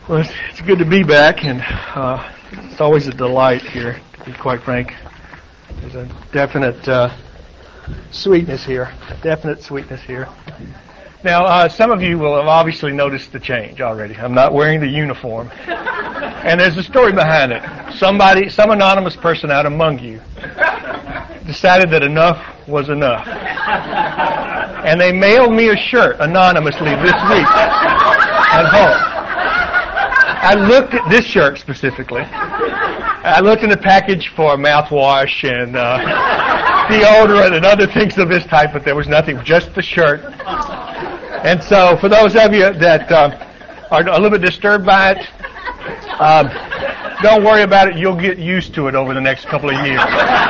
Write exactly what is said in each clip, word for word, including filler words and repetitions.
Well, it's, it's good to be back, and uh, it's always a delight here, to be quite frank. There's a definite uh, sweetness here, a definite sweetness here. Now, uh, some of you will have obviously noticed the change already. I'm not wearing the uniform. And there's a story behind it. Somebody, some anonymous person out among you decided that enough was enough. And they mailed me a shirt anonymously this week at home. I looked at this shirt specifically. I looked in the package for mouthwash and uh, deodorant and other things of this type, but there was nothing, just the shirt. And so, for those of you that uh, are a little bit disturbed by it, um, don't worry about it. You'll get used to it over the next couple of years.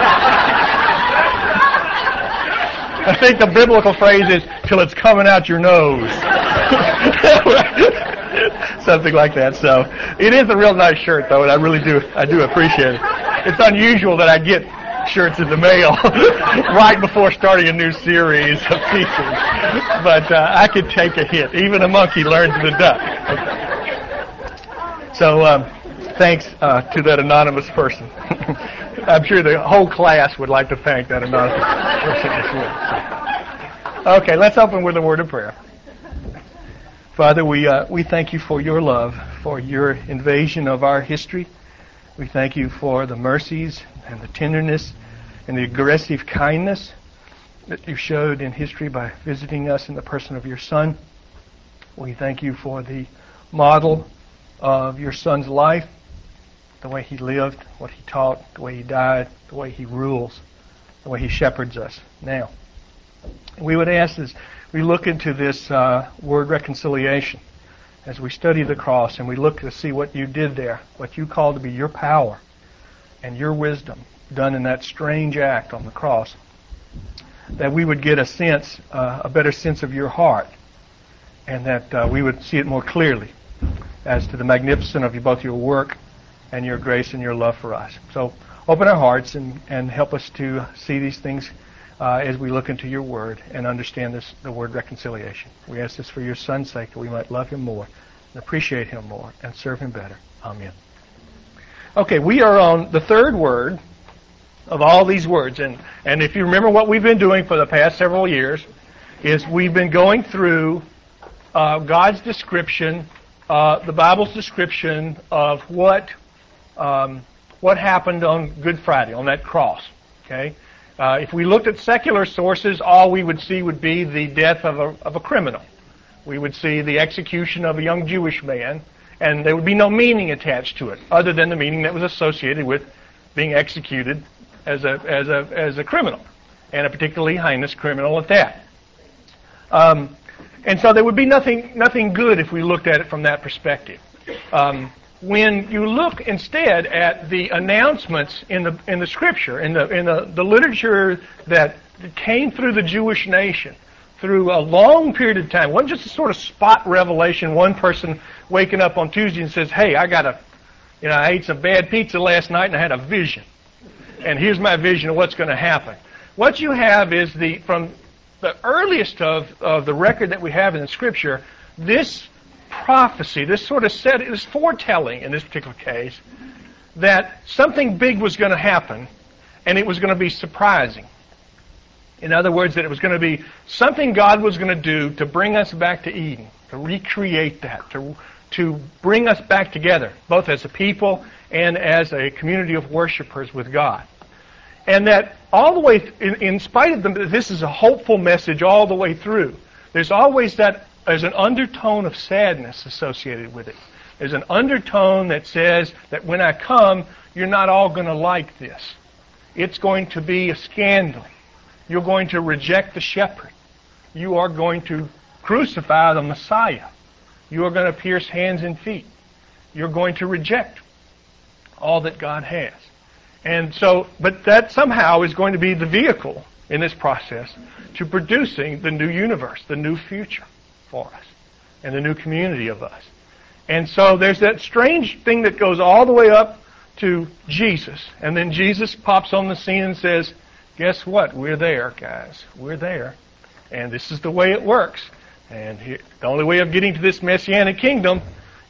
I think the biblical phrase is, till it's coming out your nose. Something like that. So it is a real nice shirt, though, and I really do I do appreciate it. It's unusual that I get shirts in the mail right before starting a new series of teachings, but uh, I could take a hit. Even a monkey learns to duck. So um, thanks uh, to that anonymous person. I'm sure the whole class would like to thank that anonymous person as well. Okay, let's open with a word of prayer. Father, we uh, we thank you for your love, for your invasion of our history. We thank you for the mercies and the tenderness and the aggressive kindness that you showed in history by visiting us in the person of your Son. We thank you for the model of your Son's life, the way he lived, what he taught, the way he died, the way he rules, the way he shepherds us now. We would ask as we look into this uh, word reconciliation, as we study the cross and we look to see what you did there, what you call to be your power and your wisdom done in that strange act on the cross, that we would get a sense, uh, a better sense of your heart, and that uh, we would see it more clearly as to the magnificence of both your work and your grace and your love for us. So open our hearts and, and help us to see these things Uh, as we look into your word and understand this, the word reconciliation. We ask this for your Son's sake, that we might love him more and appreciate him more and serve him better. Amen. Okay, we are on the third word of all these words. And, and if you remember what we've been doing for the past several years, is we've been going through uh, God's description, uh, the Bible's description of what um, what happened on Good Friday, on that cross. Okay? Uh, if we looked at secular sources, all we would see would be the death of a, of a criminal. We would see the execution of a young Jewish man, and there would be no meaning attached to it, other than the meaning that was associated with being executed as a as a as a criminal, and a particularly heinous criminal at that. Um, and so there would be nothing nothing good if we looked at it from that perspective. Um, When you look instead at the announcements in the in the Scripture, in the in the, the literature that came through the Jewish nation through a long period of time, it wasn't just a sort of spot revelation. One person waking up on Tuesday and says, "Hey, I got a, you know, I ate some bad pizza last night and I had a vision, and here's my vision of what's going to happen." What you have is the from the earliest of of the record that we have in the Scripture, this prophecy, this sort of said, it was foretelling in this particular case, that something big was going to happen, and it was going to be surprising. In other words, that it was going to be something God was going to do to bring us back to Eden, to recreate that, to to bring us back together, both as a people and as a community of worshipers with God. And that all the way, in, in spite of them, this is a hopeful message all the way through. There's always that There's an undertone of sadness associated with it. There's an undertone that says that when I come, you're not all going to like this. It's going to be a scandal. You're going to reject the shepherd. You are going to crucify the Messiah. You are going to pierce hands and feet. You're going to reject all that God has. And so, but that somehow is going to be the vehicle in this process to producing the new universe, the new future for us, and the new community of us. And so there's that strange thing that goes all the way up to Jesus, and then Jesus pops on the scene and says, guess what? We're there, guys. We're there. And this is the way it works. And here, the only way of getting to this Messianic kingdom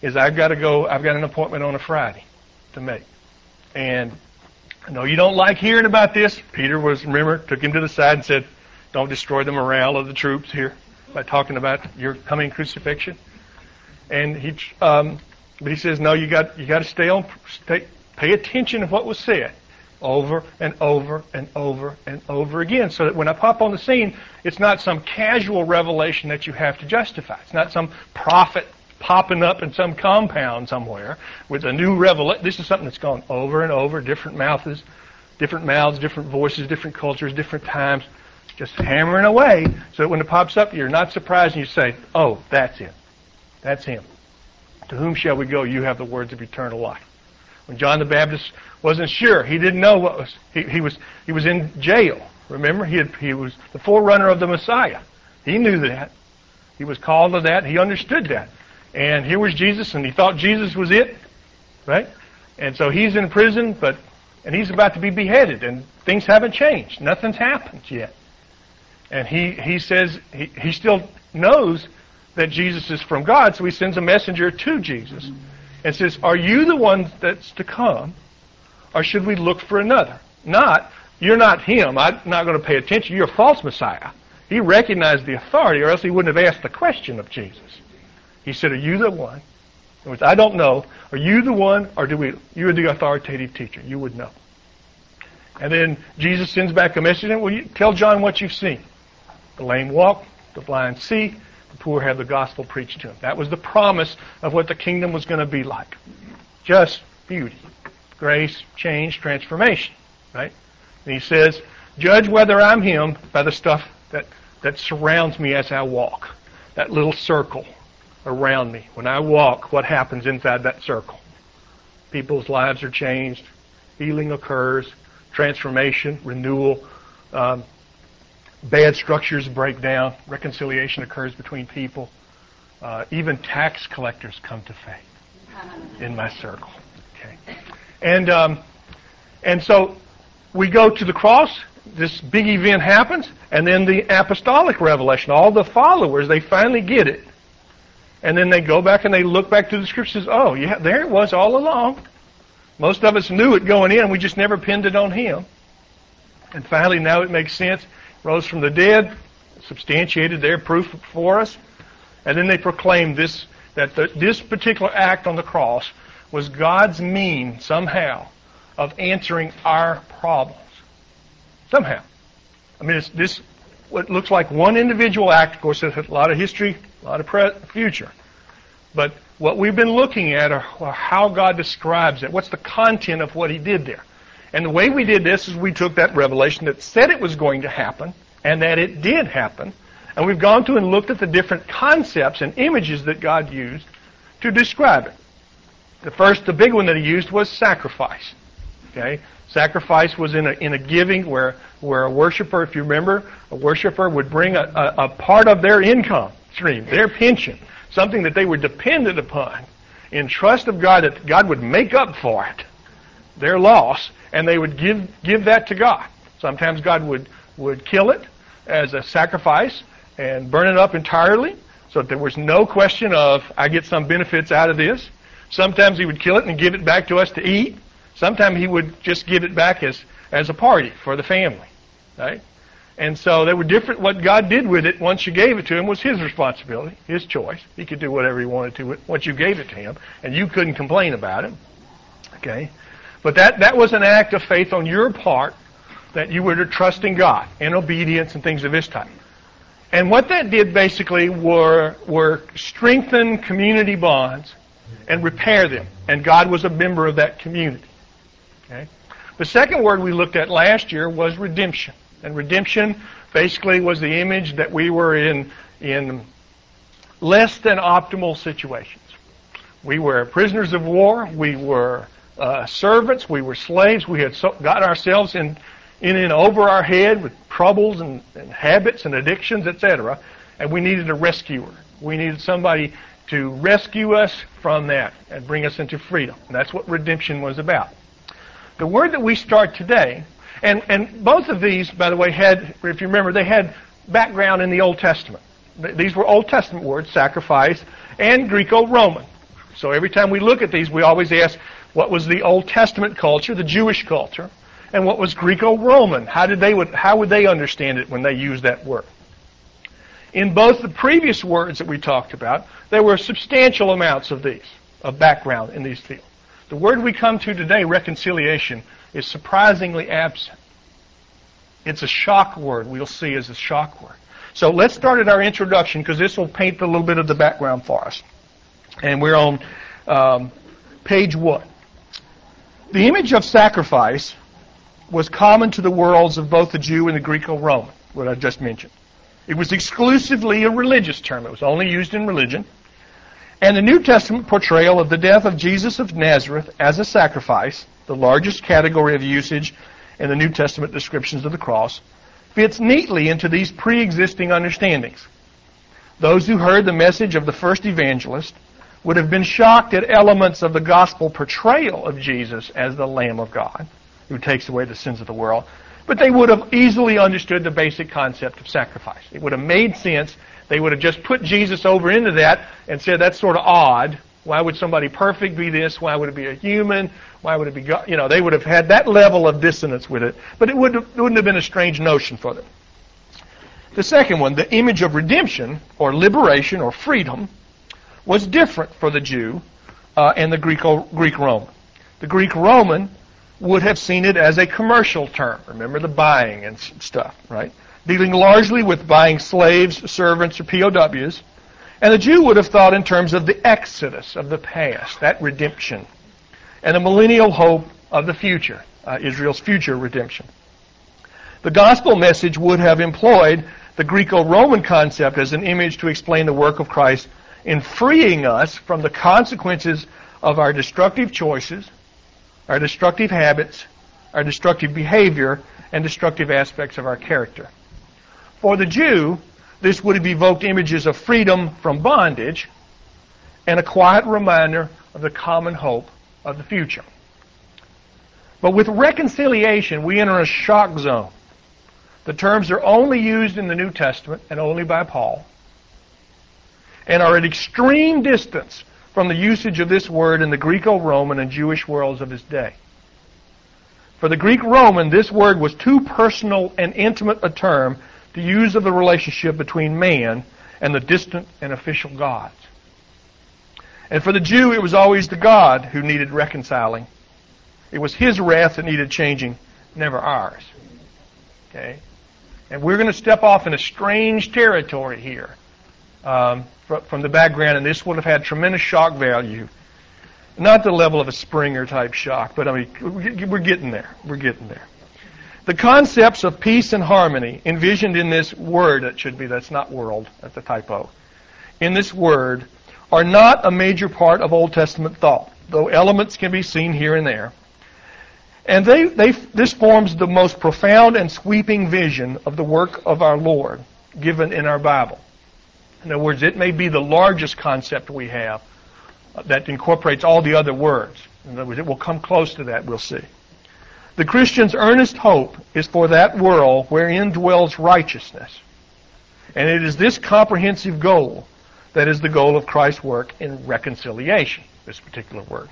is I've got to go, I've got an appointment on a Friday to make. And I know you don't like hearing about this. Peter was, remember, took him to the side and said, don't destroy the morale of the troops here by talking about your coming crucifixion. And he, um, but he says, no, you got, you got to stay on, stay, pay attention to what was said over and over and over and over again, so that when I pop on the scene, it's not some casual revelation that you have to justify. It's not some prophet popping up in some compound somewhere with a new revelation. This is something that's gone over and over, different mouths, different mouths, different voices, different cultures, different times, just hammering away, so that when it pops up, you're not surprised and you say, oh, that's it. That's him. To whom shall we go? You have the words of eternal life. When John the Baptist wasn't sure, he didn't know what was, he, he was, he was in jail. Remember, he had, he was the forerunner of the Messiah. He knew that. He was called to that. He understood that. And here was Jesus, and he thought Jesus was it, right? And so he's in prison, but, and he's about to be beheaded, and things haven't changed. Nothing's happened yet. And he, he says, he, he still knows that Jesus is from God, so he sends a messenger to Jesus and says, are you the one that's to come, or should we look for another? Not, you're not him, I'm not going to pay attention, you're a false Messiah. He recognized the authority, or else he wouldn't have asked the question of Jesus. He said, are you the one? In words, I don't know. Are you the one, or do we? You're the authoritative teacher. You would know. And then Jesus sends back a message, and well, you tell John what you've seen. The lame walk, the blind see, the poor have the gospel preached to them. That was the promise of what the kingdom was going to be like. Just beauty, grace, change, transformation. Right? And he says, judge whether I'm him by the stuff that, that surrounds me as I walk. That little circle around me. When I walk, what happens inside that circle? People's lives are changed. Healing occurs. Transformation, renewal. Um, bad structures break down. Reconciliation occurs between people. Uh, even tax collectors come to faith in my circle. Okay, and um, and so we go to the cross. This big event happens, and then the apostolic revelation. All the followers, they finally get it. And then they go back and they look back to the scriptures. Oh, yeah, there it was all along. Most of us knew it going in. We just never pinned it on him. And finally, now it makes sense. Rose from the dead, substantiated their proof for us. And then they proclaimed this, that the, this particular act on the cross was God's mean, somehow, of answering our problems. Somehow. I mean, it's this, what looks like one individual act. Of course, there's a lot of history, a lot of pre- future. But what we've been looking at are, are how God describes it. What's the content of what he did there? And the way we did this is we took that revelation that said it was going to happen, and that it did happen, and we've gone through and looked at the different concepts and images that God used to describe it. The first, the big one that he used was sacrifice. Okay? Sacrifice was in a, in a giving where, where a worshiper, if you remember, a worshiper would bring a, a, a part of their income stream, their pension, something that they were dependent upon, in trust of God that God would make up for it, their loss, and they would give give that to God. Sometimes God would, would kill it as a sacrifice and burn it up entirely, so that there was no question of, I get some benefits out of this. Sometimes he would kill it and give it back to us to eat. Sometimes he would just give it back as, as a party for the family. Right? And so there were different, what God did with it once you gave it to him was his responsibility, his choice. He could do whatever he wanted to with it once you gave it to him, and you couldn't complain about it. Okay? But that, that was an act of faith on your part, that you were to trust in God and obedience and things of this type. And what that did basically were, were strengthen community bonds and repair them. And God was a member of that community. Okay? The second word we looked at last year was redemption. And redemption basically was the image that we were in, in less than optimal situations. We were prisoners of war. We were uh, servants. We were slaves. We had so, got ourselves in, in and over our head with troubles and, and habits and addictions, et cetera. And we needed a rescuer. We needed somebody to rescue us from that and bring us into freedom. And that's what redemption was about. The word that we start today, and, and both of these, by the way, had, if you remember, they had background in the Old Testament. These were Old Testament words, sacrifice, and Greco-Roman. So every time we look at these, we always ask, what was the Old Testament culture, the Jewish culture, and what was Greco-Roman? How did they would how would they understand it when they used that word? In both the previous words that we talked about, there were substantial amounts of these, of background in these fields. The word we come to today, reconciliation, is surprisingly absent. It's a shock word. We'll see as a shock word. So let's start at our introduction, because this will paint a little bit of the background for us. And we're on um, page one. The image of sacrifice was common to the worlds of both the Jew and the Greco-Roman, what I just mentioned. It was exclusively a religious term. It was only used in religion. And the New Testament portrayal of the death of Jesus of Nazareth as a sacrifice, the largest category of usage in the New Testament descriptions of the cross, fits neatly into these pre-existing understandings. Those who heard the message of the first evangelist would have been shocked at elements of the gospel portrayal of Jesus as the Lamb of God, who takes away the sins of the world, but they would have easily understood the basic concept of sacrifice. It would have made sense. They would have just put Jesus over into that and said, that's sort of odd. Why would somebody perfect be this? Why would it be a human? Why would it be God? You know, they would have had that level of dissonance with it, but it wouldn't have, wouldn't have been a strange notion for them. The second one, the image of redemption or liberation or freedom, was different for the Jew uh, and the Greco, Greek-Roman. The Greek-Roman would have seen it as a commercial term. Remember the buying and stuff, right? Dealing largely with buying slaves, servants, or P O Ws. And the Jew would have thought in terms of the exodus of the past, that redemption, and the millennial hope of the future, uh, Israel's future redemption. The gospel message would have employed the Greco-Roman concept as an image to explain the work of Christ in freeing us from the consequences of our destructive choices, our destructive habits, our destructive behavior, and destructive aspects of our character. For the Jew, this would have evoked images of freedom from bondage and a quiet reminder of the common hope of the future. But with reconciliation, we enter a shock zone. The terms are only used in the New Testament and only by Paul, and are at extreme distance from the usage of this word in the Greco-Roman and Jewish worlds of his day. For the Greek-Roman, this word was too personal and intimate a term to use of the relationship between man and the distant and official gods. And for the Jew, it was always the God who needed reconciling. It was his wrath that needed changing, never ours. Okay? And we're going to step off in a strange territory here um, from the background, and this would have had tremendous shock value. Not the level of a Springer-type shock, but I mean, we're getting there. We're getting there. The concepts of peace and harmony envisioned in this word, it should be, that's not world, that's a typo, in this word are not a major part of Old Testament thought, though elements can be seen here and there. And they, they, this forms the most profound and sweeping vision of the work of our Lord given in our Bible. In other words, it may be the largest concept we have that incorporates all the other words. In other words, it will come close to that, we'll see. The Christian's earnest hope is for that world wherein dwells righteousness. And it is this comprehensive goal that is the goal of Christ's work in reconciliation, this particular word.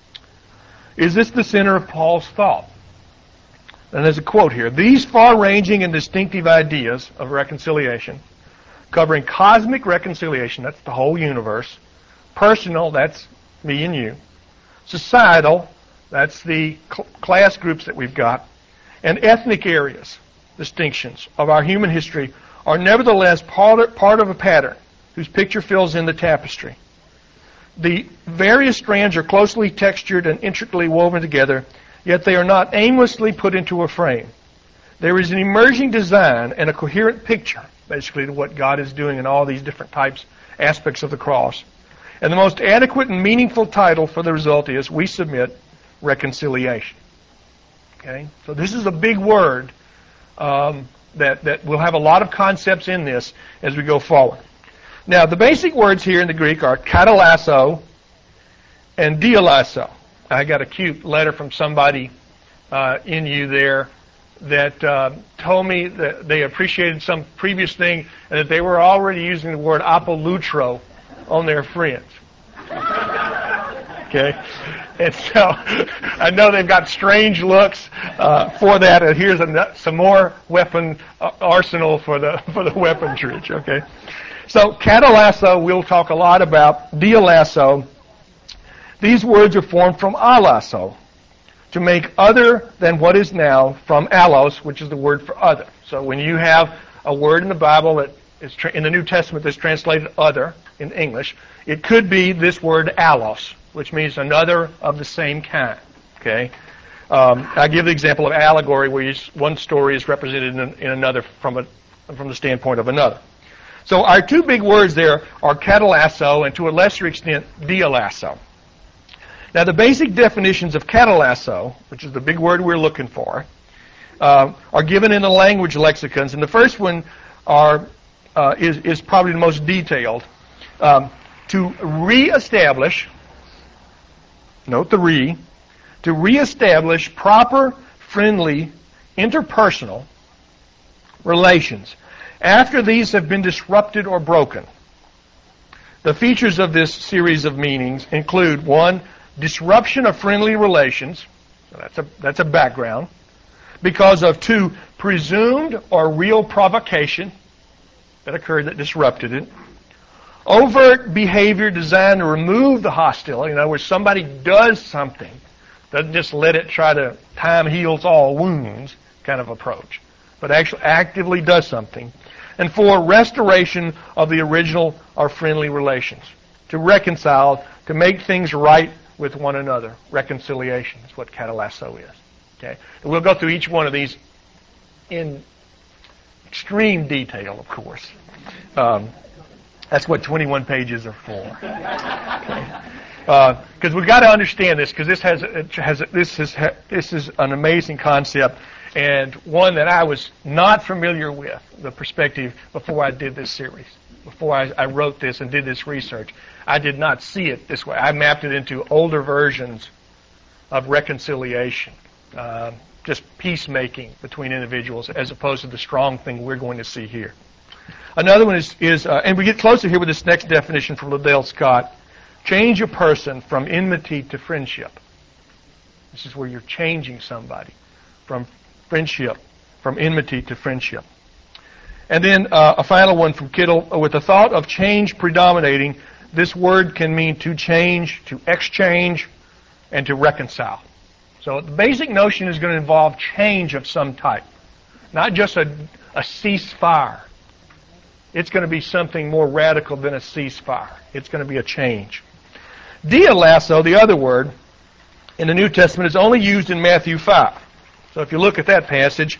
Is this the center of Paul's thought? And there's a quote here. These far-ranging and distinctive ideas of reconciliation, covering cosmic reconciliation, that's the whole universe, personal, that's me and you, societal, that's the cl- class groups that we've got, and ethnic areas, distinctions of our human history, are nevertheless part, part of a pattern whose picture fills in the tapestry. The various strands are closely textured and intricately woven together, yet they are not aimlessly put into a frame. There is an emerging design and a coherent picture, basically, to what God is doing in all these different types, aspects of the cross. And the most adequate and meaningful title for the result is, we submit, reconciliation. Okay? So this is a big word um, that, that will have a lot of concepts in this as we go forward. Now, the basic words here in the Greek are katalasso and dialasso. I got a cute letter from somebody uh, in you there that uh, told me that they appreciated some previous thing and that they were already using the word apolutro on their friends. Okay? And so I know they've got strange looks uh, for that, and here's a, some more weapon uh, arsenal for the for the weaponry. Okay? So katalasso, we'll talk a lot about. Dialasso, these words are formed from alasso, to make other than what is now, from allos, which is the word for other. So when you have a word in the Bible that is tra- in the New Testament that's translated other in English, it could be this word allos, which means another of the same kind. Okay, um, I give the example of allegory, where you, one story is represented in, in another from a from the standpoint of another. So our two big words there are katalasso and, to a lesser extent, dialasso. Now, the basic definitions of katalasso, which is the big word we're looking for, uh, are given in the language lexicons, and the first one are uh, is is probably the most detailed. Um, to reestablish. Note the re, to reestablish proper, friendly, interpersonal relations after these have been disrupted or broken. The features of this series of meanings include, one, disruption of friendly relations, so that's a, that's a background, because of, two, presumed or real provocation that occurred that disrupted it, overt behavior designed to remove the hostility. In other words, somebody does something, doesn't just let it try to time heals all wounds kind of approach, but actually actively does something. And four, restoration of the original or friendly relations, to reconcile, to make things right with one another. Reconciliation is what katalasso is. Okay, and we'll go through each one of these in extreme detail, of course. Um, That's what twenty-one pages are for. Because okay. uh, we've got to understand this, because this has it has this is this is an amazing concept, and one that I was not familiar with the perspective before I did this series. Before I, I wrote this and did this research, I did not see it this way. I mapped it into older versions of reconciliation, uh, just peacemaking between individuals, as opposed to the strong thing we're going to see here. Another one is, is uh, and we get closer here with this next definition from Liddell Scott, change a person from enmity to friendship. This is where you're changing somebody from friendship, from enmity to friendship. And then uh, a final one from Kittle, with the thought of change predominating, this word can mean to change, to exchange, and to reconcile. So the basic notion is going to involve change of some type, not just a, a ceasefire. It's going to be something more radical than a ceasefire. It's going to be a change. Dialasso, the other word, in the New Testament is only used in Matthew five. So if you look at that passage,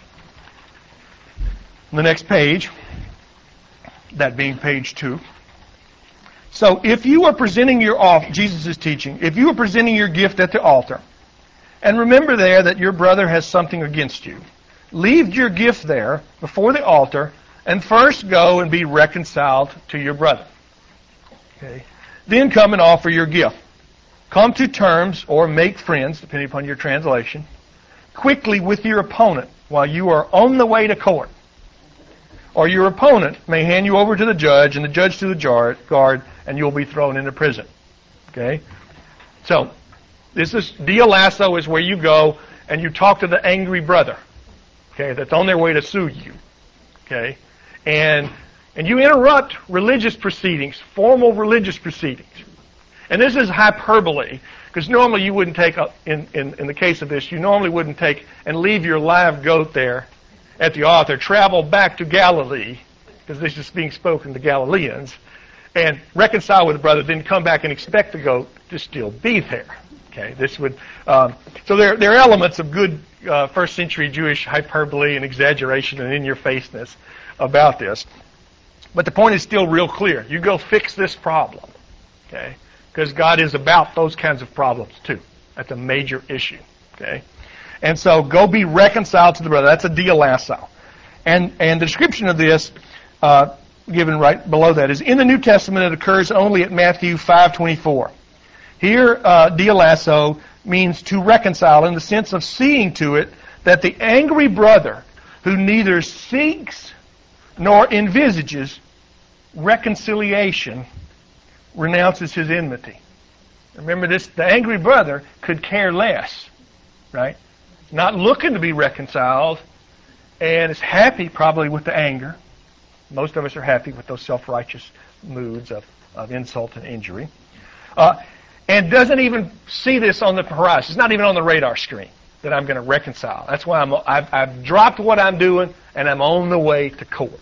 on the next page, that being page two. So if you are presenting your off, Jesus is teaching, if you are presenting your gift at the altar, and remember there that your brother has something against you, leave your gift there before the altar, and first go and be reconciled to your brother. Okay. Then come and offer your gift. Come to terms or make friends, depending upon your translation, quickly with your opponent while you are on the way to court. Or your opponent may hand you over to the judge and the judge to the jar- guard, and you'll be thrown into prison. Okay? So, this is, dialasso is where you go and you talk to the angry brother, okay, that's on their way to sue you. Okay? And and you interrupt religious proceedings, formal religious proceedings. And this is hyperbole, because normally you wouldn't take, a, in, in, in the case of this, you normally wouldn't take and leave your live goat there at the altar, travel back to Galilee, because this is being spoken to Galileans, and reconcile with the brother, then come back and expect the goat to still be there. Okay, this would um, so there there are elements of good uh, first century Jewish hyperbole and exaggeration and in-your-faceness about this, but the point is still real clear. You go fix this problem, okay? Because God is about those kinds of problems too. That's a major issue, okay? And so go be reconciled to the brother. That's a dialasso. And and the description of this, uh, given right below that, is in the New Testament. It occurs only at Matthew five twenty-four. Here, uh, dialasso means to reconcile in the sense of seeing to it that the angry brother who neither seeks nor envisages reconciliation renounces his enmity. Remember this, the angry brother could care less, right? Not looking to be reconciled, and is happy probably with the anger. Most of us are happy with those self-righteous moods of, of insult and injury. Uh, and doesn't even see this on the horizon. It's not even on the radar screen that I'm going to reconcile. That's why I'm, I've, I've dropped what I'm doing, and I'm on the way to court.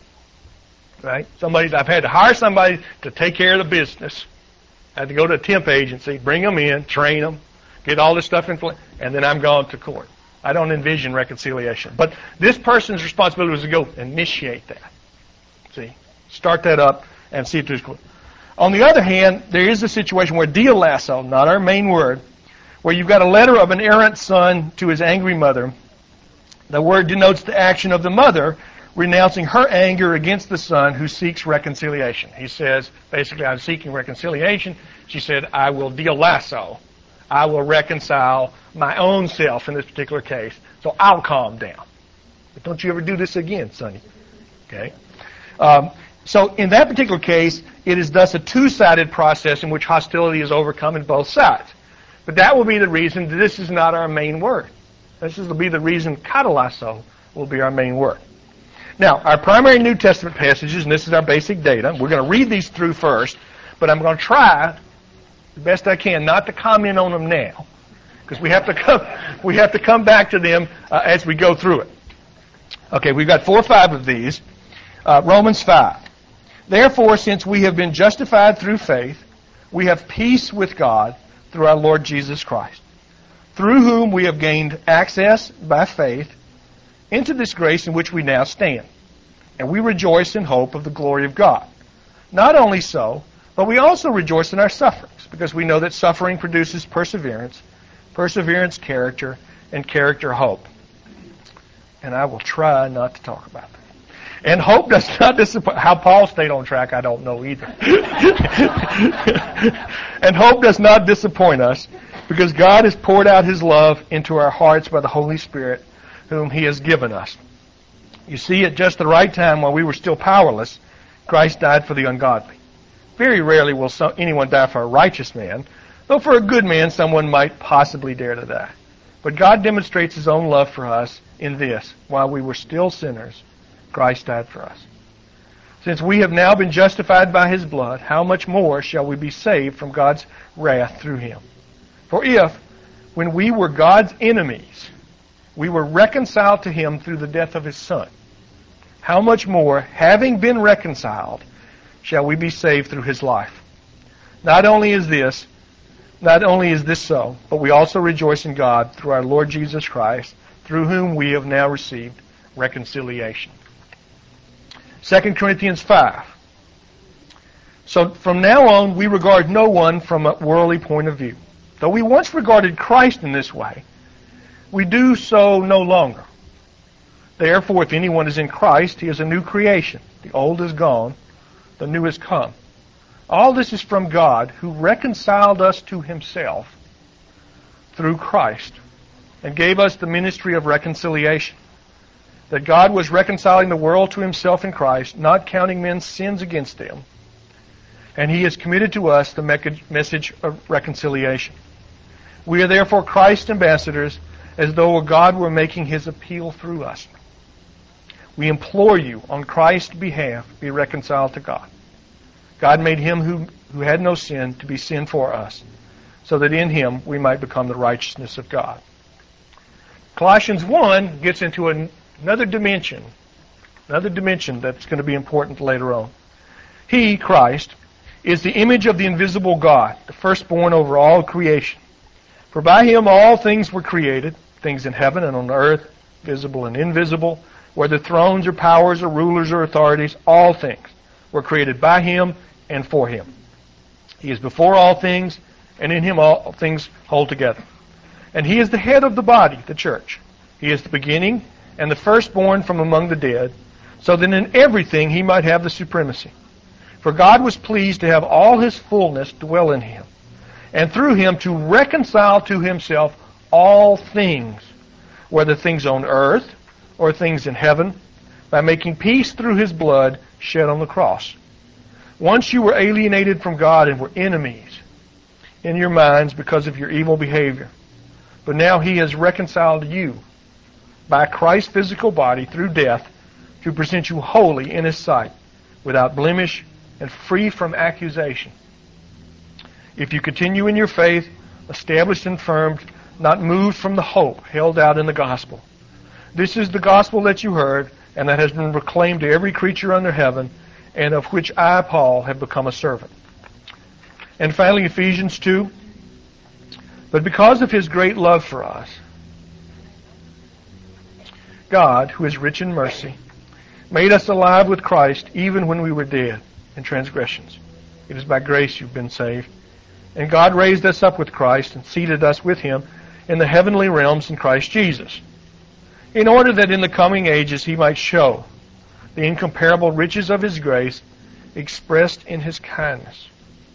Right? Somebody, I've had to hire somebody to take care of the business. I had to go to a temp agency, bring them in, train them, get all this stuff in place, and then I'm gone to court. I don't envision reconciliation. But this person's responsibility was to go initiate that. See? Start that up and see it through court. On the other hand, there is a situation where dialasso, not our main word, where you've got a letter of an errant son to his angry mother. The word denotes the action of the mother renouncing her anger against the son who seeks reconciliation. He says, basically, I'm seeking reconciliation. She said, I will dialasso. I will reconcile my own self in this particular case, so I'll calm down. But don't you ever do this again, Sonny. Okay? Um, so in that particular case, it is thus a two-sided process in which hostility is overcome in both sides. But that will be the reason that this is not our main word. This will be the reason katalasso will be our main word. Now, our primary New Testament passages, and this is our basic data, we're going to read these through first, but I'm going to try the best I can not to comment on them now, because we have to come we have to come back to them uh, as we go through it. Okay, we've got four or five of these. Uh, Romans five. Therefore, since we have been justified through faith, we have peace with God through our Lord Jesus Christ, through whom we have gained access by faith into this grace in which we now stand. And we rejoice in hope of the glory of God. Not only so, but we also rejoice in our sufferings, because we know that suffering produces perseverance, perseverance character, and character hope. And I will try not to talk about that. And hope does not disappoint. How Paul stayed on track, I don't know either. And hope does not disappoint us, because God has poured out His love into our hearts by the Holy Spirit, whom He has given us. You see, at just the right time, while we were still powerless, Christ died for the ungodly. Very rarely will some, anyone die for a righteous man, though for a good man someone might possibly dare to die. But God demonstrates His own love for us in this: while we were still sinners, Christ died for us. Since we have now been justified by His blood, how much more shall we be saved from God's wrath through Him? For if, when we were God's enemies, we were reconciled to Him through the death of His Son, how much more, having been reconciled, shall we be saved through His life? Not only is this, not only is this so, but we also rejoice in God through our Lord Jesus Christ, through whom we have now received reconciliation. Second Corinthians five. So from now on, we regard no one from a worldly point of view. Though we once regarded Christ in this way, we do so no longer. Therefore, if anyone is in Christ, he is a new creation. The old is gone, the new has come. All this is from God, who reconciled us to Himself through Christ and gave us the ministry of reconciliation. That God was reconciling the world to Himself in Christ, not counting men's sins against them. And He has committed to us the message of reconciliation. We are therefore Christ's ambassadors, as though God were making His appeal through us. We implore you, on Christ's behalf, be reconciled to God. God made Him who, who had no sin to be sin for us, so that in Him we might become the righteousness of God. Colossians one gets into an, another dimension, another dimension that's going to be important later on. He, Christ, is the image of the invisible God, the firstborn over all creation. For by Him all things were created, things in heaven and on earth, visible and invisible, whether thrones or powers or rulers or authorities, all things were created by Him and for Him. He is before all things, and in Him all things hold together. And He is the head of the body, the church. He is the beginning and the firstborn from among the dead, so that in everything He might have the supremacy. For God was pleased to have all His fullness dwell in Him, and through Him to reconcile to Himself all things, whether things on earth or things in heaven, by making peace through His blood shed on the cross. Once you were alienated from God and were enemies, in your minds because of your evil behavior. But now He has reconciled you by Christ's physical body through death to present you holy in His sight, without blemish and free from accusation. If you continue in your faith, established and firm, not moved from the hope held out in the gospel. This is the gospel that you heard, and that has been proclaimed to every creature under heaven, and of which I, Paul, have become a servant. And finally, Ephesians two. But because of His great love for us, God, who is rich in mercy, made us alive with Christ even when we were dead in transgressions. It is by grace you've been saved. And God raised us up with Christ and seated us with Him in the heavenly realms in Christ Jesus, in order that in the coming ages He might show the incomparable riches of His grace expressed in His kindness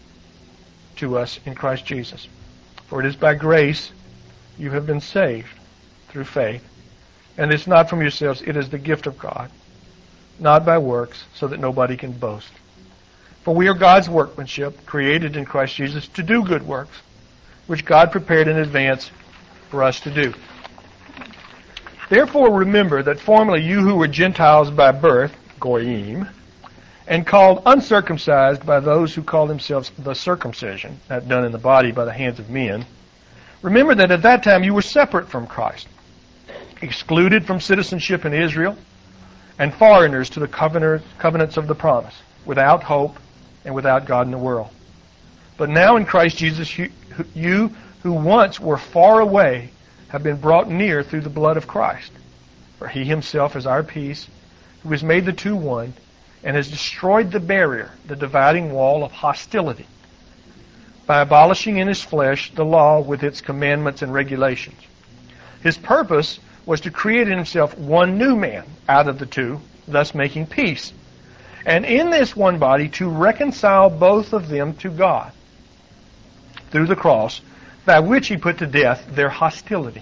to us in Christ Jesus. For it is by grace you have been saved through faith. And it's not from yourselves, it is the gift of God, not by works, so that nobody can boast. For we are God's workmanship, created in Christ Jesus to do good works, which God prepared in advance for us to do. Therefore remember that formerly you who were Gentiles by birth, goyim, and called uncircumcised by those who call themselves the circumcision, not done in the body by the hands of men, remember that at that time you were separate from Christ, excluded from citizenship in Israel, and foreigners to the covenants of the promise, without hope and without God in the world. But now in Christ Jesus, you, you who once were far away have been brought near through the blood of Christ. For He Himself is our peace, who has made the two one, and has destroyed the barrier, the dividing wall of hostility, by abolishing in His flesh the law with its commandments and regulations. His purpose was to create in Himself one new man out of the two, thus making peace, and in this one body to reconcile both of them to God through the cross, by which He put to death their hostility.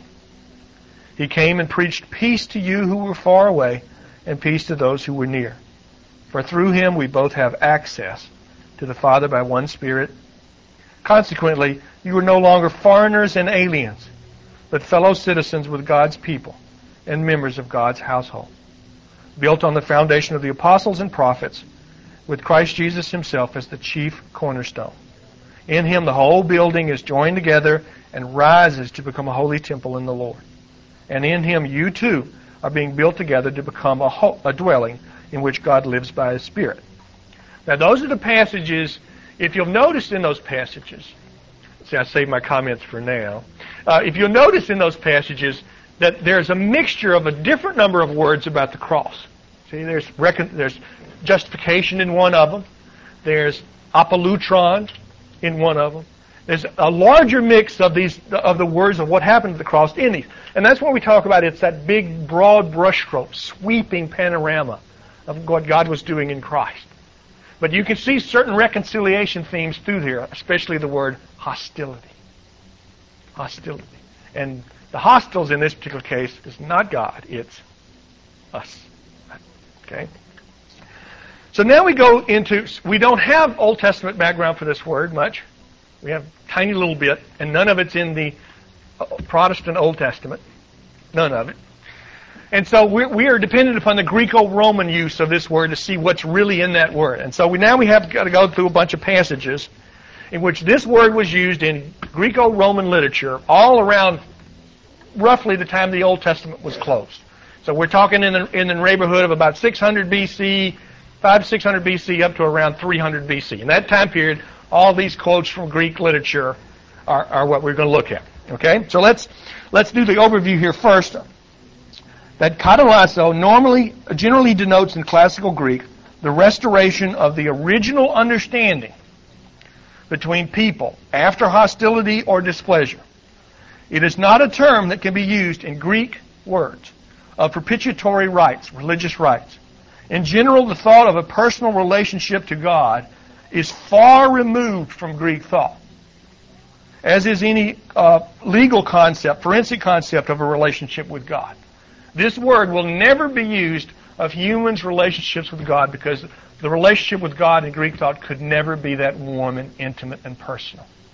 He came and preached peace to you who were far away, and peace to those who were near. For through Him we both have access to the Father by one Spirit. Consequently, you are no longer foreigners and aliens, but fellow citizens with God's people and members of God's household, built on the foundation of the apostles and prophets, with Christ Jesus Himself as the chief cornerstone. In Him the whole building is joined together and rises to become a holy temple in the Lord. And in Him you too are being built together to become a, ho- a dwelling in which God lives by His Spirit. Now those are the passages, if you'll notice in those passages, see I saved my comments for now, uh, if you'll notice in those passages that there's a mixture of a different number of words about the cross. See, there's recon- there's justification in one of them, there's apolutron in one of them. There's a larger mix of these of the words of what happened to the cross in these. And that's what we talk about. It's that big, broad brushstroke, sweeping panorama of what God was doing in Christ. But you can see certain reconciliation themes through here, especially the word hostility. Hostility. And the hostiles in this particular case is not God, it's us. Okay? So now we go into, we don't have Old Testament background for this word much. We have a tiny little bit, and none of it's in the Protestant Old Testament. None of it. And so we're, we are dependent upon the Greco-Roman use of this word to see what's really in that word. And so we now we have got to go through a bunch of passages in which this word was used in Greco-Roman literature all around roughly the time the Old Testament was closed. So we're talking in the, in the neighborhood of about six hundred B C, five to six hundred B C up to around three hundred B C. In that time period, all these quotes from Greek literature are, are what we're going to look at. Okay? So let's let's do the overview here first. That katalasso normally, generally denotes in classical Greek the restoration of the original understanding between people after hostility or displeasure. It is not a term that can be used in Greek words of propitiatory rites, religious rites. In general, the thought of a personal relationship to God is far removed from Greek thought, as is any uh, legal concept, forensic concept of a relationship with God. This word will never be used of humans' relationships with God, because the relationship with God in Greek thought could never be that warm and intimate and personal.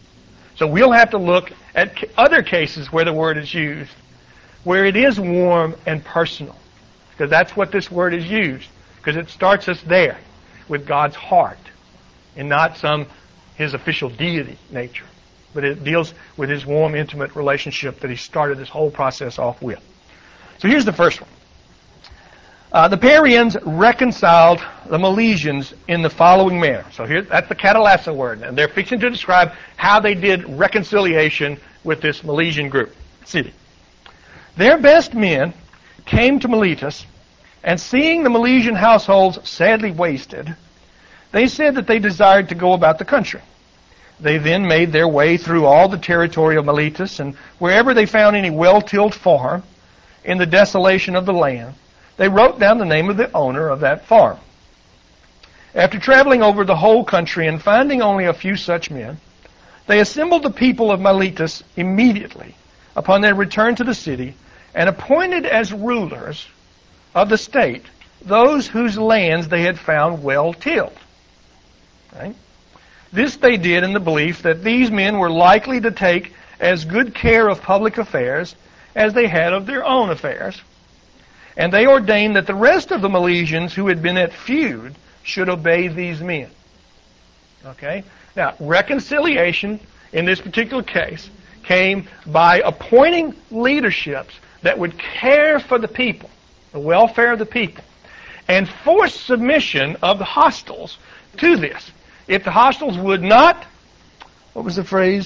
So we'll have to look at other cases where the word is used, where it is warm and personal, because that's what this word is used, because it starts us there with God's heart and not some his official deity nature, but it deals with his warm, intimate relationship that he started this whole process off with. So here's the first one. Uh, the Parians reconciled the Milesians in the following manner. So here, that's the Catalasso word, and they're fixing to describe how they did reconciliation with this Milesian group, city. Their best men came to Miletus, and seeing the Milesian households sadly wasted, they said that they desired to go about the country. They then made their way through all the territory of Miletus, and wherever they found any well-tilled farm in the desolation of the land, they wrote down the name of the owner of that farm. After traveling over the whole country and finding only a few such men, they assembled the people of Miletus immediately upon their return to the city and appointed as rulers of the state those whose lands they had found well tilled. Right? This they did in the belief that these men were likely to take as good care of public affairs as they had of their own affairs. And they ordained that the rest of the Milesians who had been at feud should obey these men. Okay? Now, reconciliation in this particular case came by appointing leaderships that would care for the people, the welfare of the people, and force submission of the hostiles to this. If the hostiles would not, what was the phrase?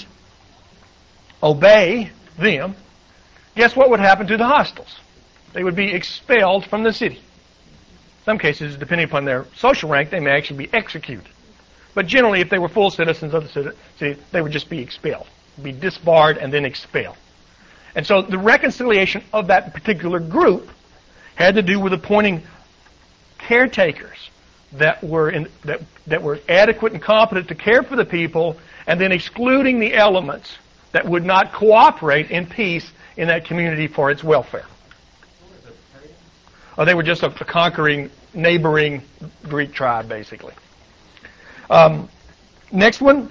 Obey them, guess what would happen to the hostiles? They would be expelled from the city. In some cases, depending upon their social rank, they may actually be executed. But generally, if they were full citizens of the city, they would just be expelled, be disbarred and then expelled. And so the reconciliation of that particular group had to do with appointing caretakers that were in, that that were adequate and competent to care for the people, and then excluding the elements that would not cooperate in peace in that community for its welfare. Oh, they were just a, a conquering, neighboring Greek tribe, basically. Um, next one.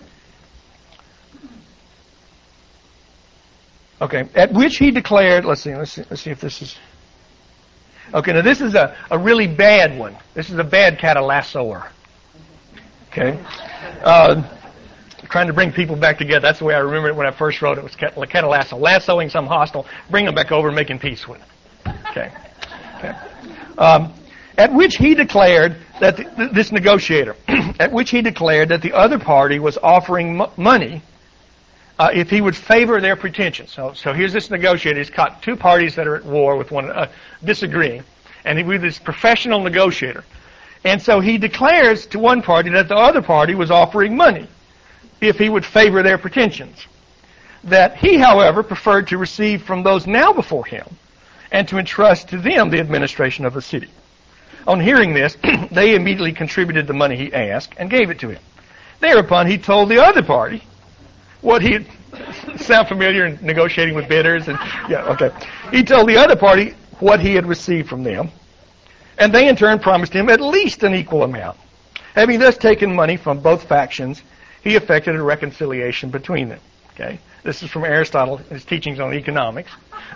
Okay, at which he declared. Let's see. Let's see. Let's see if this is. Okay, now this is a, a really bad one. This is a bad catalassoer. Okay, uh, trying to bring people back together. That's the way I remember it when I first wrote it. Was catalasso, lassoing some hostile, bring them back over, and making peace with them. Okay. Okay. Um, at which he declared that the, this negotiator, at which he declared that the other party was offering m- money uh, if he would favor their pretensions. So, so here's this negotiator. He's caught two parties that are at war with one, uh, disagreeing, and he was this professional negotiator. And so he declares to one party that the other party was offering money if he would favor their pretensions. That he, however, preferred to receive from those now before him and to entrust to them the administration of the city. On hearing this, they immediately contributed the money he asked and gave it to him. Thereupon he told the other party what he had, sound familiar in negotiating with bidders? And yeah, okay. He told the other party what he had received from them, and they in turn promised him at least an equal amount. Having thus taken money from both factions, he effected a reconciliation between them. Okay, this is from Aristotle, his teachings on economics.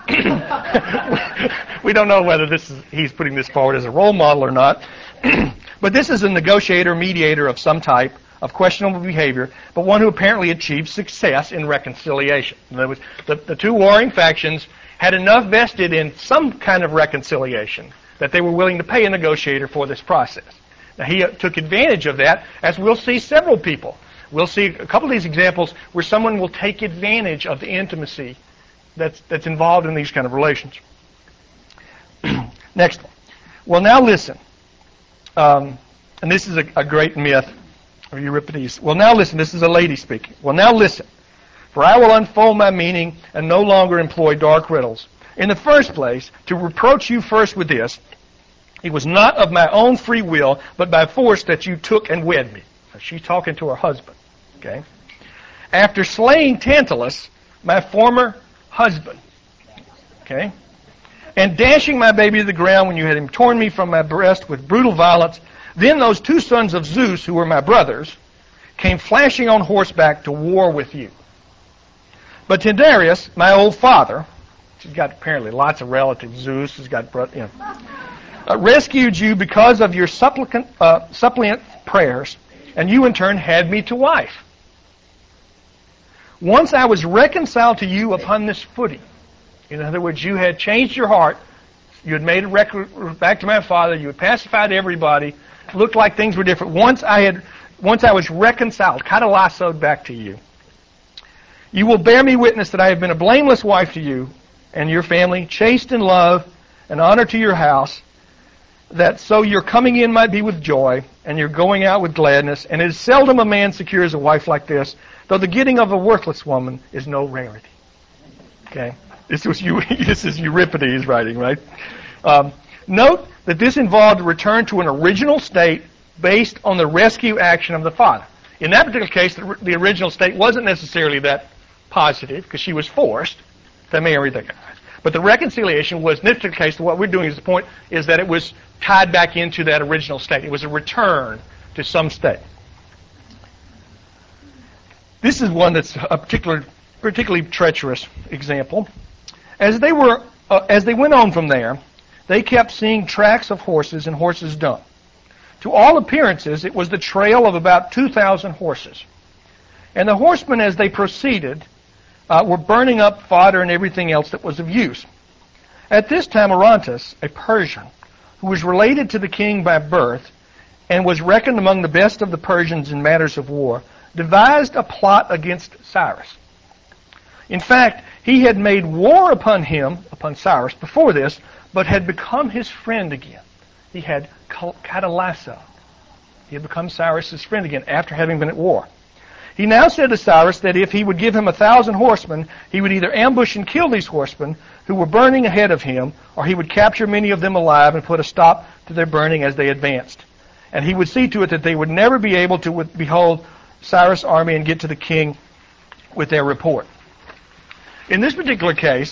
We don't know whether this is he's putting this forward as a role model or not, but this is a negotiator, mediator of some type of questionable behavior, but one who apparently achieved success in reconciliation. In other words, the, the two warring factions had enough vested in some kind of reconciliation that they were willing to pay a negotiator for this process. Now, he uh, took advantage of that, as we'll see several people. We'll see a couple of these examples where someone will take advantage of the intimacy that's, that's involved in these kind of relations. Next one. Well, now listen. Um, and this is a, a great myth of Euripides. Well, now listen. This is a lady speaking. Well, now listen. For I will unfold my meaning and no longer employ dark riddles. In the first place, to reproach you first with this, it was not of my own free will, but by force that you took and wed me. So she's talking to her husband. Okay. After slaying Tantalus, my former husband. Okay. And dashing my baby to the ground when you had him torn me from my breast with brutal violence, then those two sons of Zeus, who were my brothers, came flashing on horseback to war with you. But Tyndareus, my old father, he's got apparently lots of relatives, Zeus has got, you know, uh, rescued you because of your supplicant, uh, suppliant prayers, and you in turn had me to wife. Once I was reconciled to you upon this footing, in other words, you had changed your heart, you had made a record back to my father, you had pacified everybody, looked like things were different. Once I had, once I was reconciled, katalassoed back to you, you will bear me witness that I have been a blameless wife to you and your family, chaste in love and honor to your house, that so your coming in might be with joy and your going out with gladness. And it is seldom a man secures a wife like this, though the getting of a worthless woman is no rarity. Okay, this was you. This is Euripides writing, right? Um, note that this involved a return to an original state based on the rescue action of the father. In that particular case, the, the original state wasn't necessarily that positive because she was forced to marry the guy. But the reconciliation was, in this particular case, what we're doing is the point is that it was tied back into that original state. It was a return to some state. This is one that's a particular, particularly treacherous example. As they were, uh, as they went on from there, they kept seeing tracks of horses and horses dung. To all appearances, it was the trail of about two thousand horses. And the horsemen, as they proceeded, uh, were burning up fodder and everything else that was of use. At this time, Orontes, a Persian, who was related to the king by birth and was reckoned among the best of the Persians in matters of war, devised a plot against Cyrus. In fact, he had made war upon him, upon Cyrus, before this, but had become his friend again. He had katalassoed. He had become Cyrus' friend again after having been at war. He now said to Cyrus that if he would give him a thousand horsemen, he would either ambush and kill these horsemen who were burning ahead of him, or he would capture many of them alive and put a stop to their burning as they advanced. And he would see to it that they would never be able to behold Cyrus' army and get to the king with their report. In this particular case,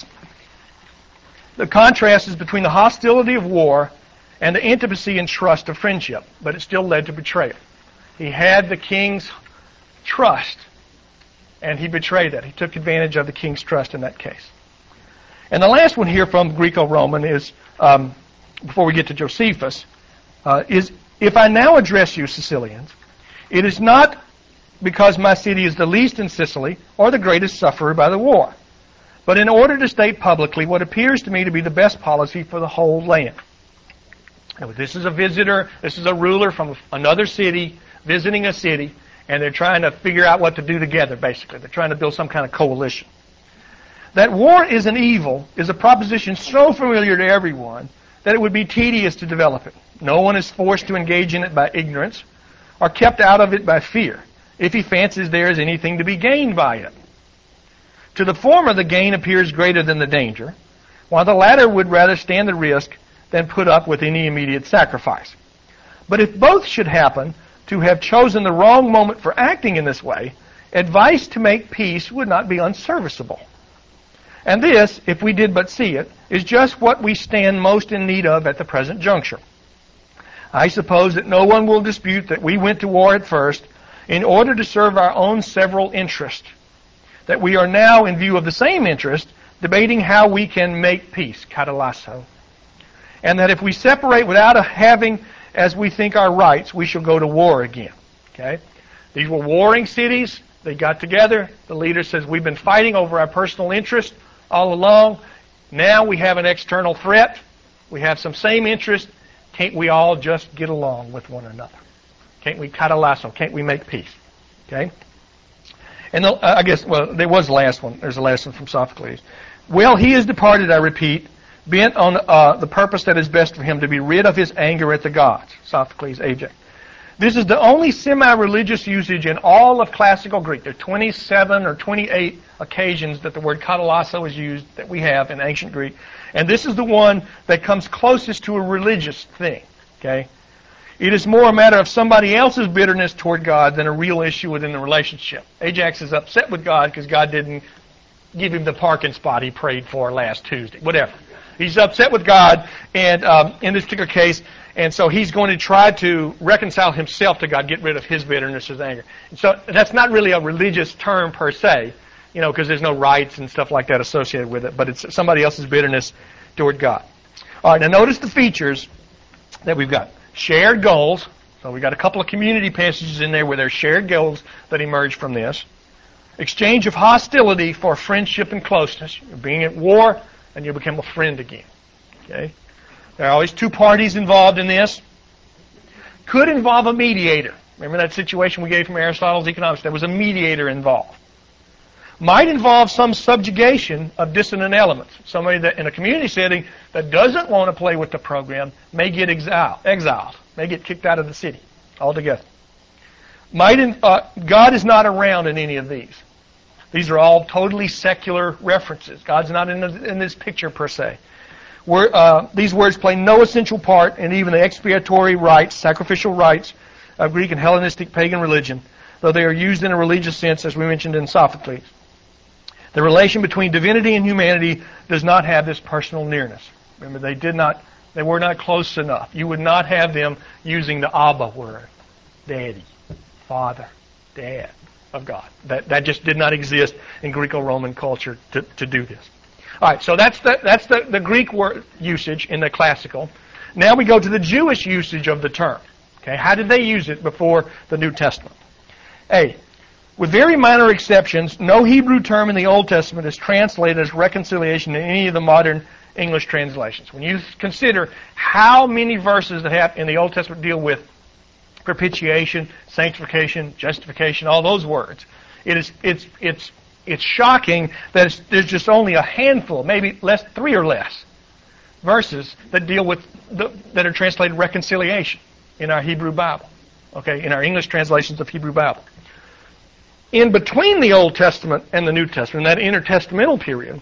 the contrast is between the hostility of war and the intimacy and trust of friendship, but it still led to betrayal. He had the king's trust, and he betrayed that. He took advantage of the king's trust in that case. And the last one here from Greco-Roman is, um, before we get to Josephus, uh, is, if I now address you, Sicilians, it is not because my city is the least in Sicily or the greatest sufferer by the war, but in order to state publicly what appears to me to be the best policy for the whole land. Now, this is a visitor, this is a ruler from another city visiting a city, and they're trying to figure out what to do together, basically. They're trying to build some kind of coalition. That war is an evil is a proposition so familiar to everyone that it would be tedious to develop it. No one is forced to engage in it by ignorance or kept out of it by fear, if he fancies there is anything to be gained by it. To the former, the gain appears greater than the danger, while the latter would rather stand the risk than put up with any immediate sacrifice. But if both should happen to have chosen the wrong moment for acting in this way, advice to make peace would not be unserviceable. And this, if we did but see it, is just what we stand most in need of at the present juncture. I suppose that no one will dispute that we went to war at first in order to serve our own several interests, that we are now, in view of the same interest, debating how we can make peace, katalasso, and that if we separate without having as we think our rights, we shall go to war again. Okay? These were warring cities. They got together. The leader says, we've been fighting over our personal interest all along. Now we have an external threat. We have some same interest. Can't we all just get along with one another? Can't we katalasso? Can't we make peace? Okay? And the, uh, I guess, well, there was the last one. There's the last one from Sophocles. Well, he is departed, I repeat, bent on uh, the purpose that is best for him, to be rid of his anger at the gods. Sophocles, Ajax. This is the only semi-religious usage in all of classical Greek. There are twenty-seven or twenty-eight occasions that the word katalasso is used that we have in ancient Greek. And this is the one that comes closest to a religious thing. Okay? It is more a matter of somebody else's bitterness toward God than a real issue within the relationship. Ajax is upset with God because God didn't give him the parking spot he prayed for last Tuesday. Whatever. He's upset with God, and um, in this particular case, and so he's going to try to reconcile himself to God, get rid of his bitterness, his anger. And so that's not really a religious term per se. you know, because there's no rights and stuff like that associated with it, but it's somebody else's bitterness toward God. All right, now notice the features that we've got. Shared goals. So we've got a couple of community passages in there where there's shared goals that emerge from this. Exchange of hostility for friendship and closeness. You're being at war, and you become a friend again. Okay? There are always two parties involved in this. Could involve a mediator. Remember that situation we gave from Aristotle's Economics? There was a mediator involved. Might involve some subjugation of dissonant elements. Somebody that in a community setting that doesn't want to play with the program may get exiled, exiled may get kicked out of the city altogether. Might in, uh, God is not around in any of these. These are all totally secular references. God's not in, the, in this picture per se. We're, uh, these words play no essential part in even the expiatory rites, sacrificial rites of Greek and Hellenistic pagan religion, though they are used in a religious sense, as we mentioned in Sophocles. The relation between divinity and humanity does not have this personal nearness. Remember, they did not, they were not close enough. You would not have them using the Abba word, Daddy, Father, Dad of God. That that just did not exist in Greco-Roman culture to, to do this. All right, so that's the that's the, the Greek word usage in the classical. Now we go to the Jewish usage of the term. Okay, how did they use it before the New Testament? A. With very minor exceptions, no Hebrew term in the Old Testament is translated as reconciliation in any of the modern English translations. When you consider how many verses that have in the Old Testament deal with propitiation, sanctification, justification, all those words, it is it's it's it's shocking that it's, there's just only a handful, maybe less, three or less, verses that deal with the, that are translated reconciliation in our Hebrew Bible. Okay, in our English translations of Hebrew Bible. In between the Old Testament and the New Testament, that intertestamental period,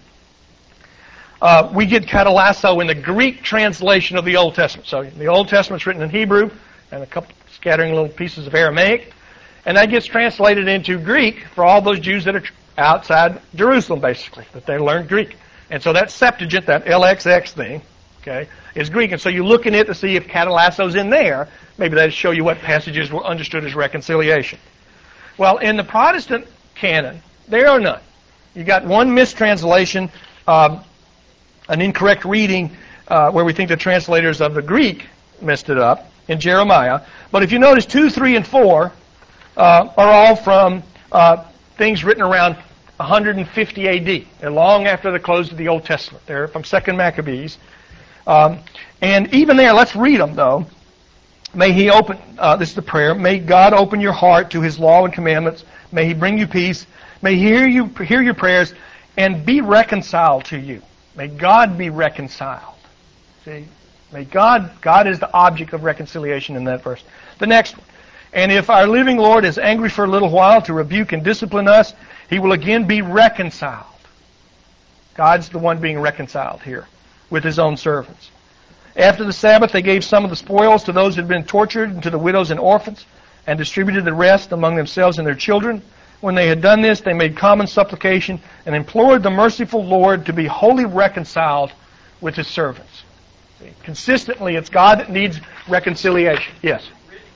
uh, we get katalasso in the Greek translation of the Old Testament. So the Old Testament's written in Hebrew and a couple scattering little pieces of Aramaic, and that gets translated into Greek for all those Jews that are outside Jerusalem, basically, that they learned Greek. And so that Septuagint, that L X X thing, okay, is Greek. And so you look in it to see if katalasso's in there. Maybe that'll show you what passages were understood as reconciliation. Well, in the Protestant canon, there are none. You got one mistranslation, um, an incorrect reading, uh, where we think the translators of the Greek messed it up in Jeremiah. But if you notice, two, three, and four uh, are all from uh, things written around one hundred fifty A D, and long after the close of the Old Testament. They're from Second Maccabees. Um, and even there, let's read them, though. May He open, uh, this is the prayer, may God open your heart to His law and commandments. May He bring you peace. May He hear you, hear your prayers and be reconciled to you. May God be reconciled. See? May God, God is the object of reconciliation in that verse. The next one. And if our living Lord is angry for a little while to rebuke and discipline us, He will again be reconciled. God's the one being reconciled here with His own servants. After the Sabbath, they gave some of the spoils to those who had been tortured and to the widows and orphans, and distributed the rest among themselves and their children. When they had done this, they made common supplication and implored the merciful Lord to be wholly reconciled with His servants. See, consistently, it's God that needs reconciliation. Yes?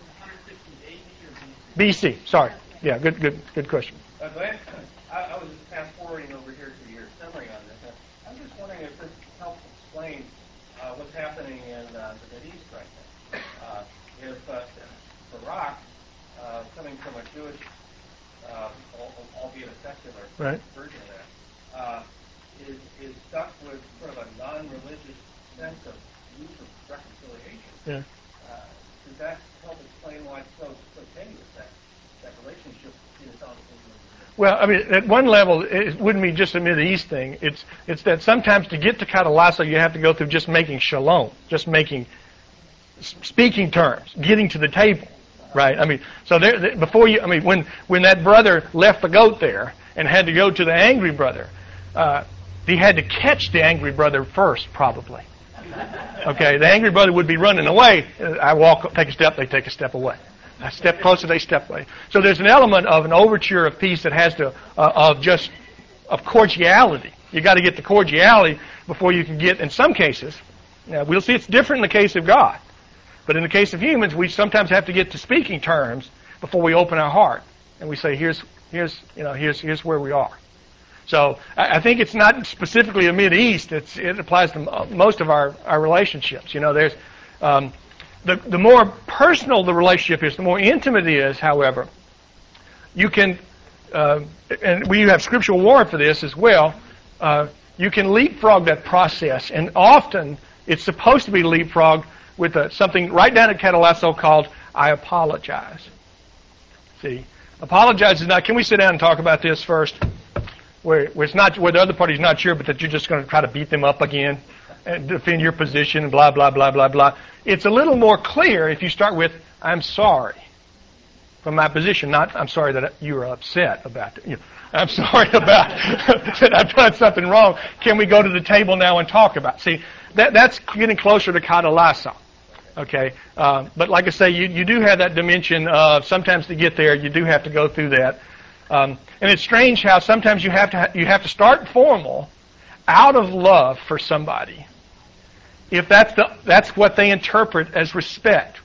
B C. Sorry. Yeah, good, good, good question. Uh, Glenn, I, I was just fast forwarding over here to your summary on this. I'm just wondering if this helps explain uh, what's happening in uh, the Mideast right now. Uh, if uh, Barak, uh, coming from a Jewish, uh, albeit a secular right. version of that, uh, is, is stuck with sort of a non-religious sense of use of reconciliation. Yeah. Uh, does that help explain why it's so, so tenuous, that, that relationship between the Psalms and the Well, I mean, at one level, it wouldn't be just a Mideast thing. It's it's that sometimes to get to katalasso, you have to go through just making shalom, just making speaking terms, getting to the table, right? I mean, so there, before you, I mean, when when that brother left the goat there and had to go to the angry brother, uh, he had to catch the angry brother first, probably. Okay, the angry brother would be running away. I walk, take a step, they take a step away. I step closer, they step away. So there's an element of an overture of peace that has to, uh, of just, of cordiality. You got to get the cordiality before you can get, in some cases, now we'll see it's different in the case of God. But in the case of humans, we sometimes have to get to speaking terms before we open our heart. And we say, here's, here's, you know, here's, here's where we are. So I, I think it's not specifically a Mideast. It's, it applies to m- most of our, our relationships. You know, there's um, the the more personal the relationship is, the more intimate it is. However, you can, uh, and we have scriptural warrant for this as well. Uh, you can leapfrog that process, and often it's supposed to be leapfrogged with a, something right down at Catalasso called "I apologize." See, apologize is not. Can we sit down and talk about this first? Where, where it's not, where the other party's not sure, but that you're just going to try to beat them up again and defend your position and blah, blah, blah, blah, blah. It's a little more clear if you start with, I'm sorry from my position, not I'm sorry that you were upset about it. You know, I'm sorry about that I've done something wrong. Can we go to the table now and talk about it? See, that, that's getting closer to katalasso. Okay? Uh, but like I say, you, you do have that dimension of sometimes to get there, you do have to go through that. Um, and it's strange how sometimes you have to ha- you have to start formal out of love for somebody, if that's the that's what they interpret as respect.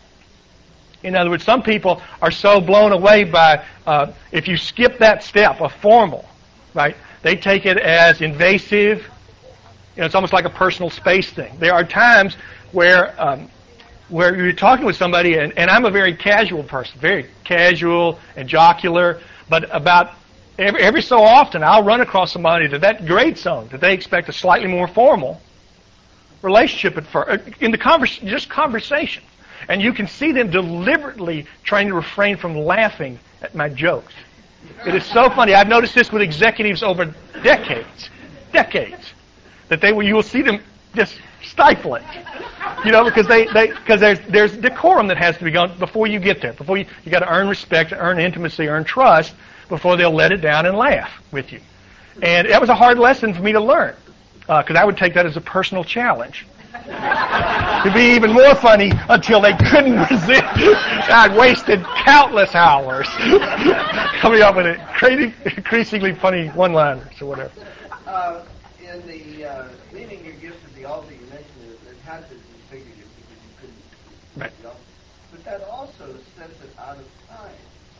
In other words, some people are so blown away by uh, if you skip that step of formal, right? They take it as invasive. You know, it's almost like a personal space thing. There are times where um, where you're talking with somebody, and, and I'm a very casual person, very casual and jocular. But about every, every so often, I'll run across somebody to that grade zone that they expect a slightly more formal relationship at first, in the convers- just conversation. And you can see them deliberately trying to refrain from laughing at my jokes. It is so funny. I've noticed this with executives over decades, decades, that they will, you will see them just stifling. You know, because they, they, because there's, there's decorum that has to be gone before you get there. Before you, you got to earn respect, earn intimacy, earn trust before they'll let it down and laugh with you. And that was a hard lesson for me to learn, because uh, I would take that as a personal challenge. To be even more funny until they couldn't resist. I'd wasted countless hours coming up with a crazy, increasingly funny one-liners or whatever. Uh, in the uh, meaning you give to the altar, you mentioned it, it had to be figurative because you couldn't. Right. You know? But that also sets it out of time,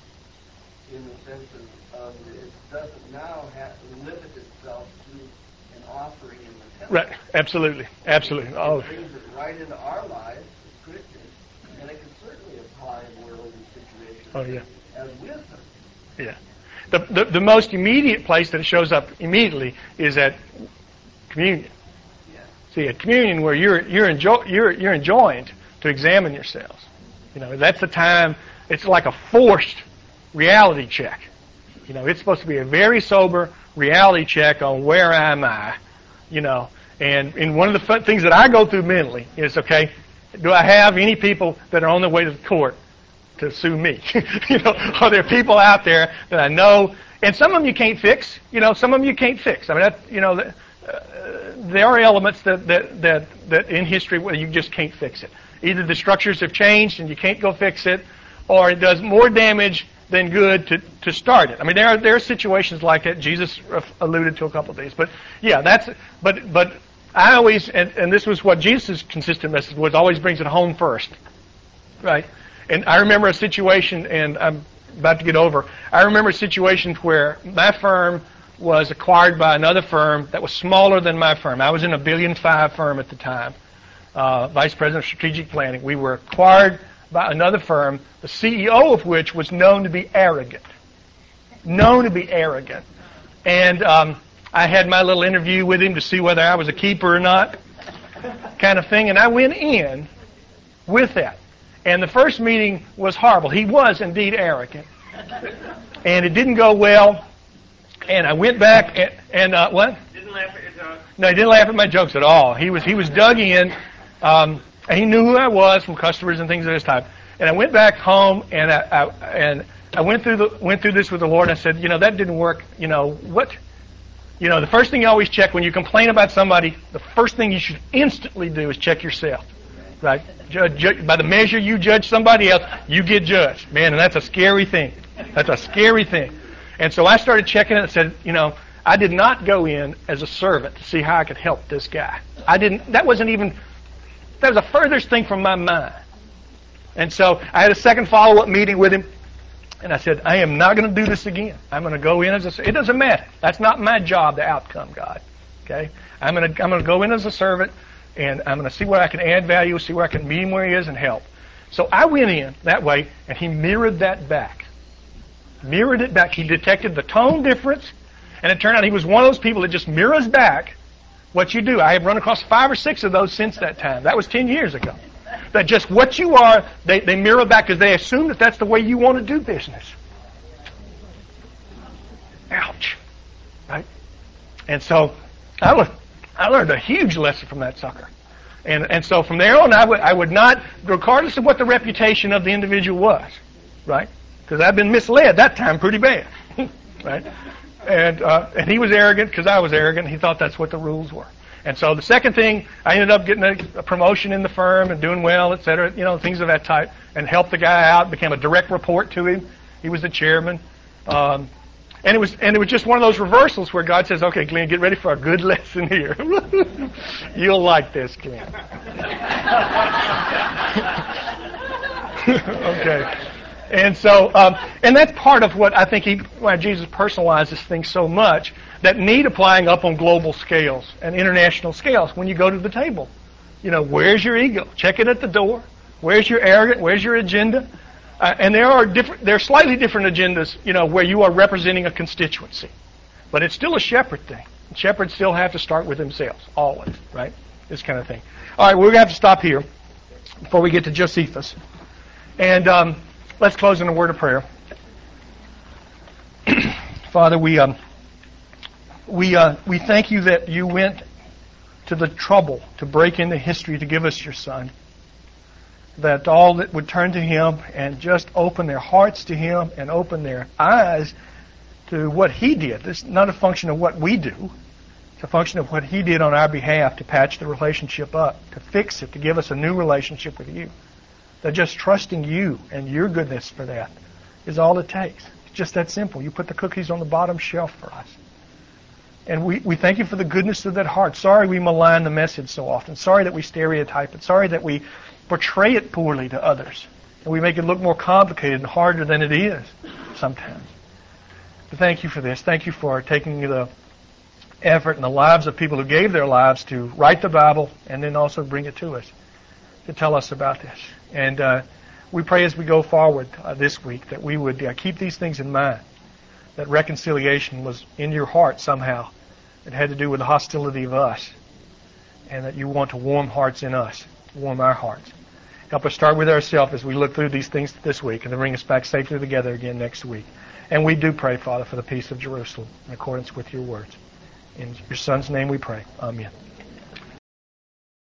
in the sense of, of it doesn't now have limit itself to an offering in the temple. Right. Absolutely. Absolutely. Oh. It brings it right into our lives as Christians, and it can certainly apply in worldly situations Oh yeah. as wisdom. Yeah. The, the the most immediate place that it shows up immediately is at communion. Yeah. See, at communion where you're you're enjoy, you're you're enjoined to examine yourselves. You know, that's the time. It's like a forced reality check. You know, it's supposed to be a very sober reality check on where am I. You know, and and one of the fun things that I go through mentally is, okay, do I have any people that are on their way to the court to sue me? You know, are there people out there that I know? And some of them you can't fix. You know, some of them you can't fix. I mean, that, you know, uh, there are elements that, that that that in history where you just can't fix it. Either the structures have changed and you can't go fix it, or it does more damage than good to, to start it. I mean, there are there are situations like that. Jesus alluded to a couple of these, but yeah, that's but but I always and, and this was what Jesus' consistent message was. Always brings it home first, right? And I remember a situation, and I'm about to get over. I remember a situation where my firm was acquired by another firm that was smaller than my firm. I was in a billion five firm at the time, uh, vice president of strategic planning. We were acquired by another firm, the C E O of which was known to be arrogant. Known to be arrogant. And um, I had my little interview with him to see whether I was a keeper or not, kind of thing. And I went in with that. And the first meeting was horrible. He was indeed arrogant. And it didn't go well. And I went back and, and uh, what? Didn't laugh at your jokes. No, he didn't laugh at my jokes at all. He was he was dug in. Um, And he knew who I was from customers and things of this type. And I went back home and I, I and I went through the went through this with the Lord. And I said, you know, that didn't work. You know what? You know, the first thing you always check when you complain about somebody, the first thing you should instantly do is check yourself, right? Judge, judge, by the measure you judge somebody else, you get judged, man. And that's a scary thing. That's a scary thing. And so I started checking it and said, you know, I did not go in as a servant to see how I could help this guy. I didn't. That wasn't even. That was the furthest thing from my mind. And so I had a second follow-up meeting with him, And I said, I am not going to do this again. I'm going to go in as a, it doesn't matter. That's not my job, the outcome, God. Okay? I'm going to, I'm going to go in as a servant, and I'm going to see where I can add value, see where I can meet him where he is and help. So I went in that way, and he mirrored that back. Mirrored it back. He detected the tone difference, and it turned out he was one of those people that just mirrors back what you do. I have run across five or six of those since that time. That was ten years ago. That just what you are, they, they mirror back because they assume that that's the way you want to do business. Ouch. Right? And so I, le- I learned a huge lesson from that sucker. And and so from there on, I would, I would not, regardless of what the reputation of the individual was, right? Because I've been misled that time pretty bad, right? And uh, and he was arrogant because I was arrogant. He thought that's what the rules were. And so the second thing, I ended up getting a, a promotion in the firm and doing well, et cetera, you know, things of that type, and helped the guy out, became a direct report to him. He was the chairman. Um, and it was and it was just one of those reversals where God says, okay, Glenn, get ready for a good lesson here. You'll like this, Glenn. Okay. And so, um, and that's part of what I think he, why Jesus personalizes things so much, that need applying up on global scales and international scales when you go to the table. You know, where's your ego? Check it at the door. Where's your arrogant? Where's your agenda? Uh, and there are different, there are slightly different agendas, you know, where you are representing a constituency. But it's still a shepherd thing. Shepherds still have to start with themselves, always, right? This kind of thing. All right, we're going to have to stop here before we get to Josephus. And, um, let's close in a word of prayer. Father, we um, we uh, we thank you that you went to the trouble to break into history to give us your Son. That all that would turn to him and just open their hearts to him and open their eyes to what he did. This is not a function of what we do. It's a function of what he did on our behalf to patch the relationship up, to fix it, to give us a new relationship with you. That just trusting you and your goodness for that is all it takes. It's just that simple. You put the cookies on the bottom shelf for us. And we, we thank you for the goodness of that heart. Sorry we malign the message so often. Sorry that we stereotype it. Sorry that we portray it poorly to others. And we make it look more complicated and harder than it is sometimes. But thank you for this. Thank you for taking the effort and the lives of people who gave their lives to write the Bible and then also bring it to us, to tell us about this. And uh, we pray as we go forward uh, this week that we would uh, keep these things in mind, that reconciliation was in your heart somehow. It had to do with the hostility of us, and that you want to warm hearts in us, warm our hearts. Help us start with ourselves as we look through these things this week and then bring us back safely together again next week. And we do pray, Father, for the peace of Jerusalem in accordance with your words. In your Son's name we pray. Amen.